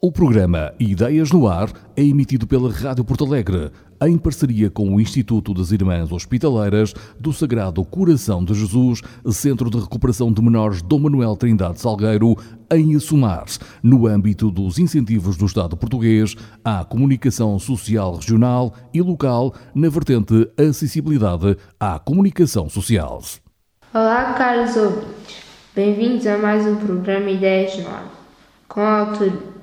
O programa Ideias no Ar é emitido pela Rádio Porto Alegre, em parceria com o Instituto das Irmãs Hospitaleiras do Sagrado Coração de Jesus, Centro de Recuperação de Menores Dom Manuel Trindade Salgueiro, em Assumar, no âmbito dos incentivos do Estado português à comunicação social regional e local na vertente acessibilidade à comunicação social. Olá, caros ouvintes. Bem-vindos a mais um programa Ideias no Ar, com a autoria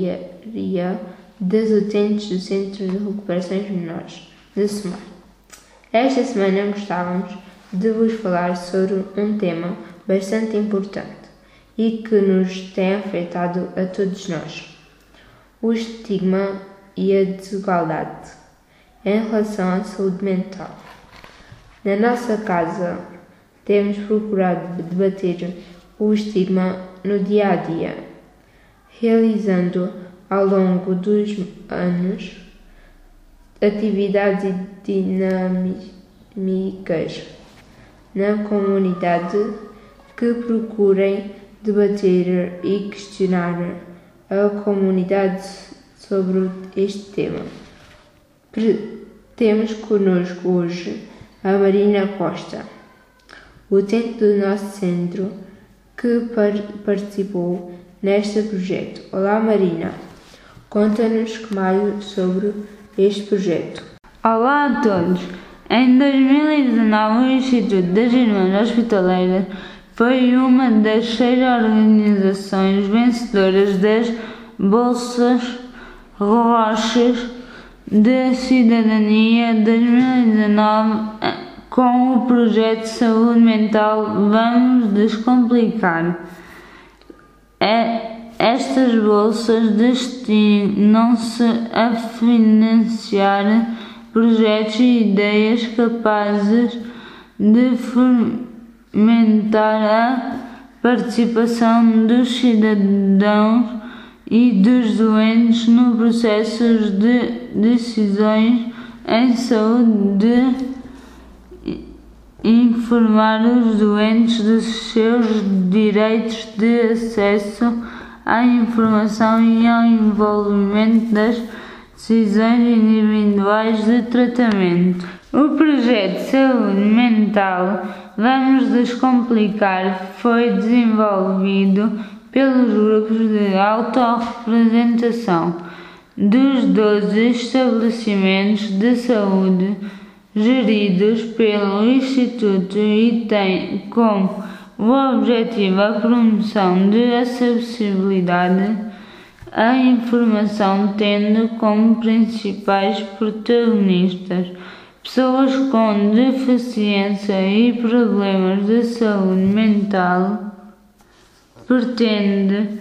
das utentes do Centro de Recuperação de Menores de Assumar. Esta semana gostávamos de vos falar sobre um tema bastante importante e que nos tem afetado a todos nós: o estigma e a desigualdade em relação à saúde mental. Na nossa casa, temos procurado debater o estigma no dia a dia, realizando ao longo dos anos atividades dinâmicas na comunidade que procurem debater e questionar a comunidade sobre este tema. Temos connosco hoje a Marina Costa, utente do nosso centro, que participou neste projeto. Olá, Marina, conta-nos mais sobre este projeto. Olá a todos. Em 2019, o Instituto das Irmãs Hospitaleiras foi uma das 6 organizações vencedoras das Bolsas Rochas de Cidadania 2019 com o projeto de saúde mental Vamos Descomplicar. Estas bolsas destinam-se a financiar projetos e ideias capazes de fomentar a participação dos cidadãos e dos doentes no processo de decisões em saúde, de informar os doentes dos seus direitos de acesso à informação e ao envolvimento das decisões individuais de tratamento. O projeto de saúde mental Vamos Descomplicar foi desenvolvido pelos grupos de autorrepresentação dos 12 estabelecimentos de saúde geridos pelo Instituto e tem como o objetivo a promoção de acessibilidade à informação, tendo como principais protagonistas pessoas com deficiência e problemas de saúde mental. Pretende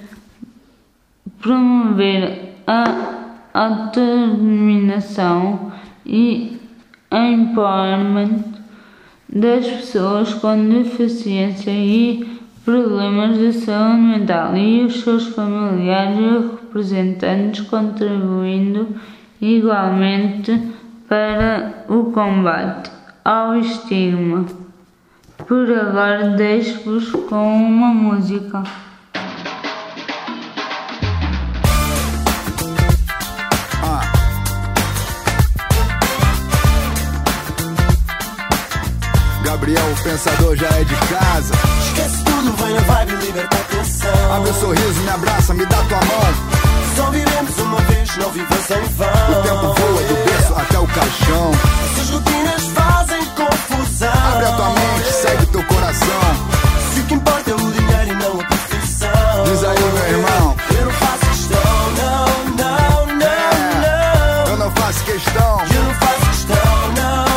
promover a autodeterminação e empowerment das pessoas com deficiência e problemas de saúde mental e os seus familiares e representantes, contribuindo igualmente para o combate ao estigma. Por agora deixo-vos com uma música. Gabriel, o pensador, já é de casa. Esquece tudo, vai na vibe, liberta a tensão. Abre o sorriso, me abraça, me dá tua mão. Só vivemos uma vez, não vivas em vão. O tempo voa do berço até o caixão. Essas rotinas fazem confusão. Abre a tua mente, segue teu coração. Se o que importa é o dinheiro e não a profissão. Diz aí, meu irmão. Eu não faço questão, não. Eu não faço questão. Eu não faço questão, não.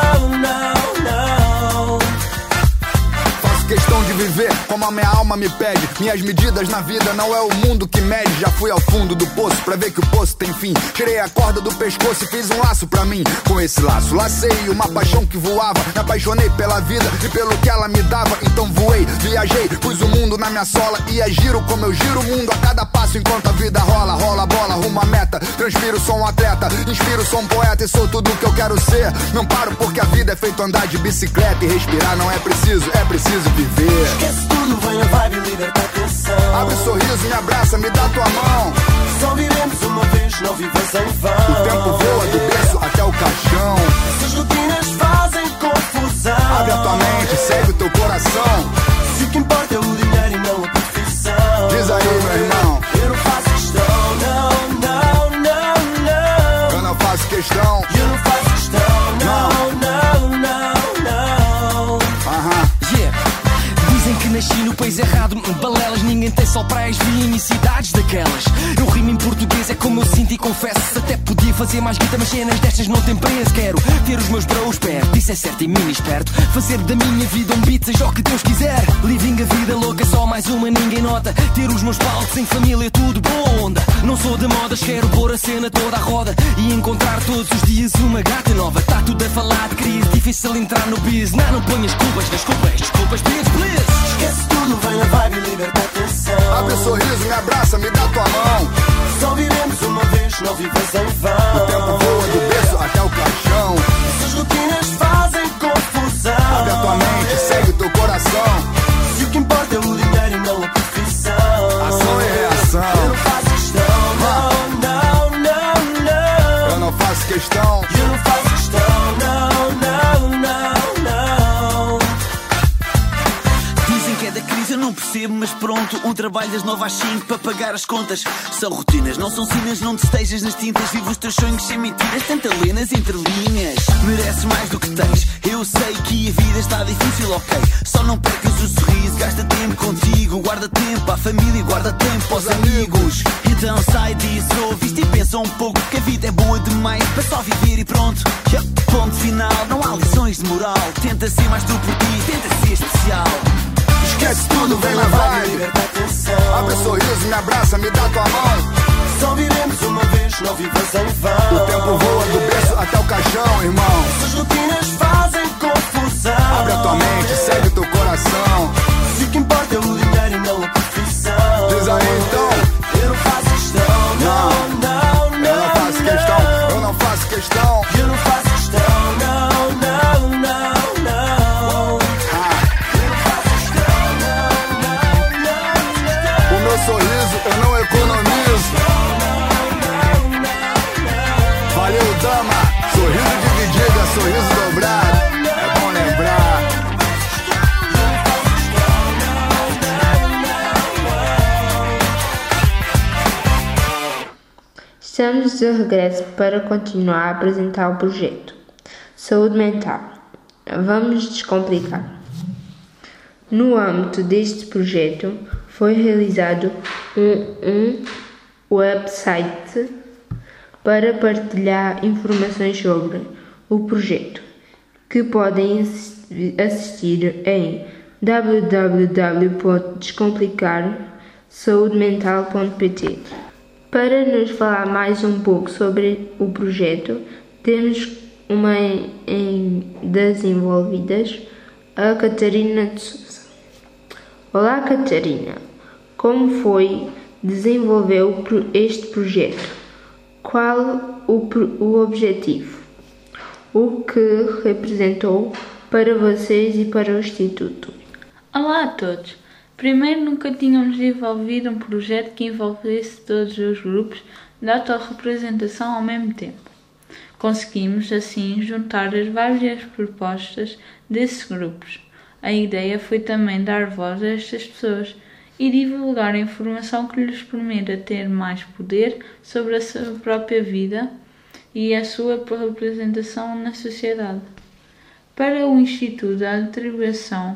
Faço questão de viver como a minha alma me pede. Minhas medidas na vida não é o mundo que mede. Já fui ao fundo do poço pra ver que o poço tem fim. Tirei a corda do pescoço e fiz um laço pra mim. Com esse laço lacei uma paixão que voava. Me apaixonei pela vida e pelo que ela me dava. Então voei, viajei, pus o mundo na minha sola. E giro como eu giro o mundo a cada passo. Enquanto a vida rola, rola bola, rumo à meta. Transpiro, sou um atleta, inspiro, sou um poeta. E sou tudo o que eu quero ser. Não paro porque a vida é feito andar de bicicleta. E respirar não é preciso viver. Esquece tudo, vai na vibe, liberta a tensão. Abre o sorriso, me abraça, me dá tua mão. Só português é como eu sinto e confesso. Até podia fazer mais guita, mas cenas destas não tem preço. Quero ter os meus bros perto, isso é certo e mini esperto. Fazer da minha vida um beat, seja o que Deus quiser. Living a vida louca, só mais uma, ninguém nota. Ter os meus palcos em família, tudo boa onda. Não sou de modas, quero pôr a cena toda à roda e encontrar todos os dias uma gata nova. Tá tudo a falar de crise, difícil entrar no biz. Não ponhas culpas nas culpas, desculpas, please, please. Esquece tudo, vem na vibe e liberta a tensão. Abre o sorriso, me abraça, me dá tua mão. Só vivemos uma vez, não vivas em vão. O tempo voa do berço até o caixão. Essas rotinas fazem confusão. Abre a tua mente, segue o teu coração. Se o que importa é o dinheiro e não a profissão. Ação e reação. Eu não faço questão, não, não, não, não. Eu não faço questão. Eu não faço questão, não, não, não, não. Dizem que é da crise, eu não percebo, mas pronto. Um trabalho das 9 às 5 para pagar as contas. São rotinas, não são sinas, não te estejas nas tintas. Vive os teus sonhos sem mentiras, tenta ler nas entrelinhas. Mereces mais do que tens, eu sei que a vida está difícil, ok. Só não percas o sorriso, gasta tempo contigo. Guarda tempo à família e guarda tempo aos amigos. Então sai disso, ouve isto e pensa um pouco. Que a vida é boa demais para só viver e pronto. Ponto final, não há lições de moral. Tenta ser mais tu por ti, tenta ser especial. Esquece tudo, vem na vibe. Liberta a tensão. Abre o sorriso, me abraça, me dá tua mão. Só vivemos uma vez, não vivas em vão. O tempo voa do berço até o caixão, irmão. Essas rotinas fazem confusão. Abre a tua mente, segue o teu coração. Se o que importa é o dinheiro e não a profissão. Diz aí então. Eu não faço questão, não, não, não. Eu não faço questão, eu não faço questão. Eu não faço questão, não, não, não, não. Eu não faço questão, não, não, não. O meu sorriso eu não economizo. Valeu, dama. Sorriso dividido é sorriso dobrado. É bom lembrar. Estamos de regresso para continuar a apresentar o projeto Saúde Mental. Vamos descomplicar. No âmbito deste projeto, foi realizado um website para partilhar informações sobre o projeto, que podem assistir em www.descomplicarsaudemental.pt. Para nos falar mais um pouco sobre o projeto, temos uma das envolvidas, a Catarina de Sousa. Olá, Catarina. Como foi desenvolver este projeto? Qual o objetivo? O que representou para vocês e para o Instituto? Olá a todos! Primeiro, nunca tínhamos desenvolvido um projeto que envolvesse todos os grupos de autorrepresentação ao mesmo tempo. Conseguimos, assim, juntar as várias propostas desses grupos. A ideia foi também dar voz a estas pessoas e divulgar a informação que lhes permita ter mais poder sobre a sua própria vida e a sua representação na sociedade. Para o Instituto, a atribuição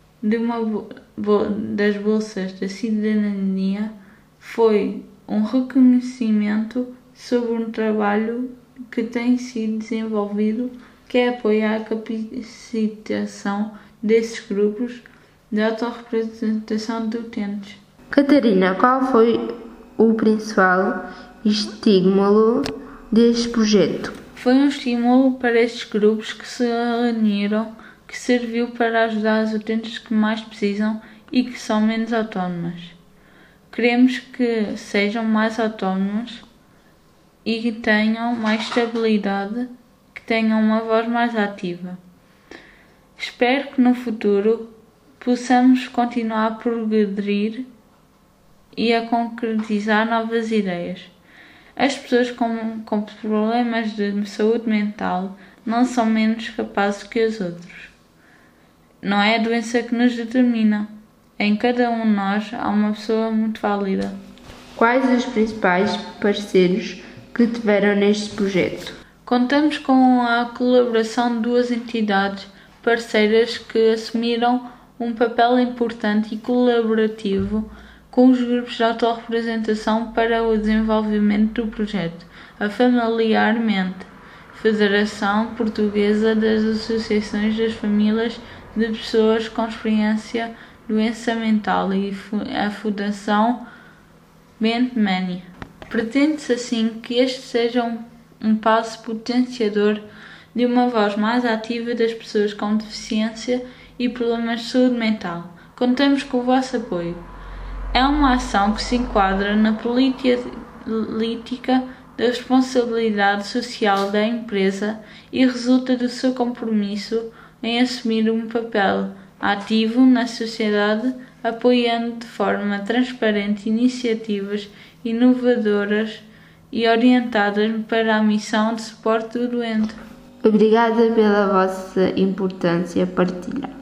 das bolsas da cidadania foi um reconhecimento sobre um trabalho que tem sido desenvolvido que é apoiar a capacitação desses grupos de autorrepresentação de utentes. Catarina, qual foi o principal estímulo deste projeto? Foi um estímulo para estes grupos que se reuniram, que serviu para ajudar as utentes que mais precisam e que são menos autónomas. Queremos que sejam mais autónomas e que tenham mais estabilidade, que tenham uma voz mais ativa. Espero que no futuro possamos continuar a progredir e a concretizar novas ideias. As pessoas com problemas de saúde mental não são menos capazes que os outros. Não é a doença que nos determina. Em cada um de nós há uma pessoa muito válida. Quais os principais parceiros que tiveram neste projeto? Contamos com a colaboração de duas entidades parceiras que assumiram um papel importante e colaborativo com os grupos de autorrepresentação para o desenvolvimento do projeto, a familiarmente Federação Portuguesa das Associações das Famílias de Pessoas com Experiência Doença Mental e a Fundação Bentmania. Pretende-se assim que este seja um passo potenciador de uma voz mais ativa das pessoas com deficiência e problemas de saúde mental. Contamos com o vosso apoio. É uma ação que se enquadra na política da responsabilidade social da empresa e resulta do seu compromisso em assumir um papel ativo na sociedade, apoiando de forma transparente iniciativas inovadoras e orientadas para a missão de suporte do doente. Obrigada pela vossa importância partilhar.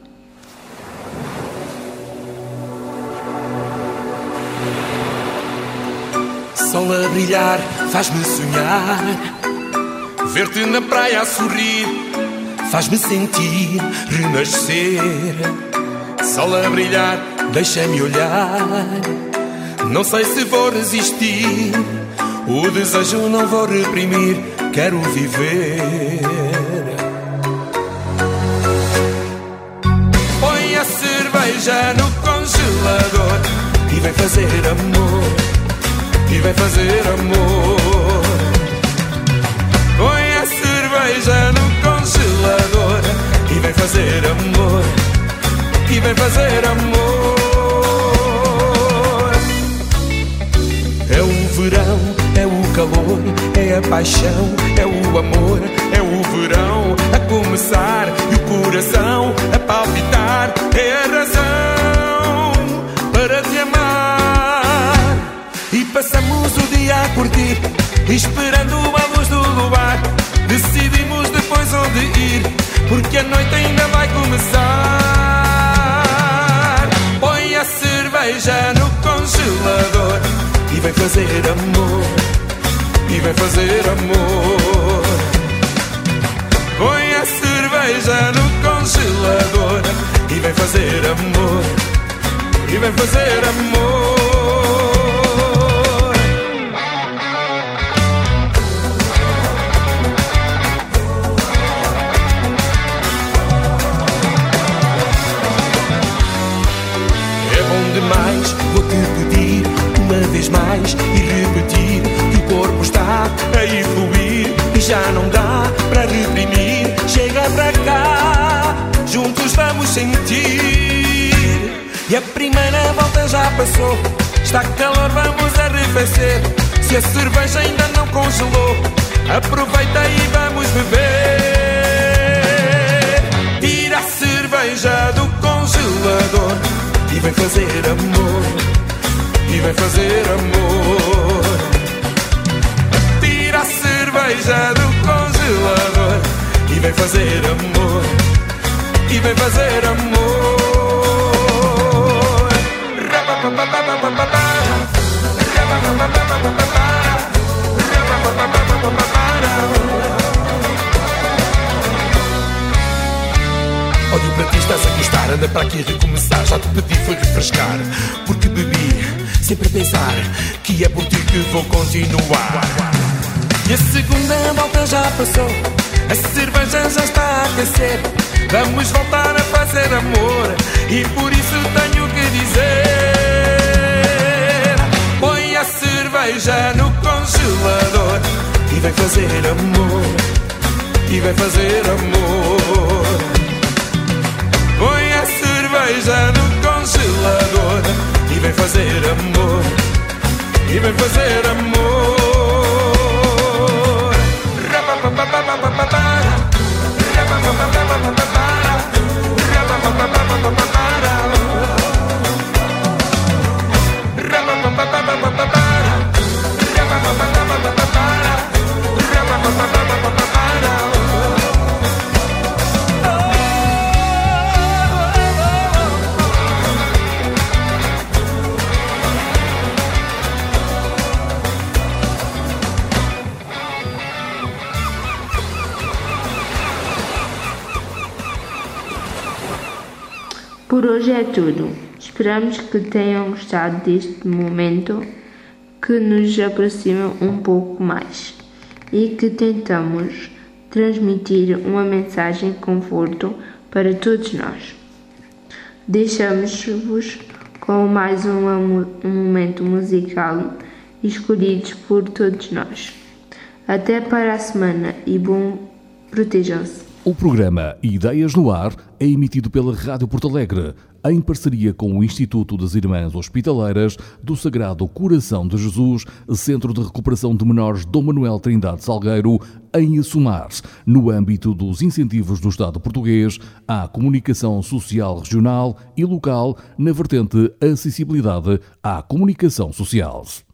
Sol a brilhar faz-me sonhar, ver-te na praia a sorrir faz-me sentir renascer. Sol a brilhar, deixa-me olhar, não sei se vou resistir, o desejo não vou reprimir, quero viver. Põe a cerveja no congelador e vem fazer amor. E vem fazer amor. Põe a cerveja no congelador e vem fazer amor. E vem fazer amor. É o verão, é o calor, é a paixão, é o amor, é o verão a começar e o coração a palpitar. É a razão para te amar. E passamos o dia a curtir, esperando a luz do luar. Decidimos depois onde ir, porque a noite ainda vai começar. Põe a cerveja no congelador e vem fazer amor. E vem fazer amor. Põe a cerveja no congelador e vem fazer amor. E vem fazer amor. Mais, vou-te pedir uma vez mais e repetir que o corpo está a evoluir e já não dá para reprimir. Chega para cá, juntos vamos sentir. E a primeira volta já passou, está calor, vamos arrefecer. Se a cerveja ainda não congelou, aproveita e vamos beber. Tira a cerveja do congelador e vem fazer amor, e vem fazer amor. Tira a cerveja do congelador e vem fazer amor, e vem fazer amor. Olho para ti, estás a gostar, anda para aqui recomeçar. Já te pedi foi refrescar, porque bebi sempre a pensar que é por ti que vou continuar. E a segunda volta já passou, a cerveja já está a aquecer. Vamos voltar a fazer amor e por isso tenho que dizer: põe a cerveja no congelador e vem fazer amor, e vem fazer amor. Põe a cerveja no congelador e vem fazer amor, e vem fazer amor. Por hoje é tudo. Esperamos que tenham gostado deste momento que nos aproxima um pouco mais e que tentamos transmitir uma mensagem de conforto para todos nós. Deixamos-vos com mais um momento musical escolhidos por todos nós. Até para a semana e protejam-se. O programa Ideias no Ar é emitido pela Rádio Porto Alegre, em parceria com o Instituto das Irmãs Hospitaleiras do Sagrado Coração de Jesus, Centro de Recuperação de Menores Dom Manuel Trindade Salgueiro, em Assumar, no âmbito dos incentivos do Estado português à comunicação social regional e local na vertente acessibilidade à comunicação social.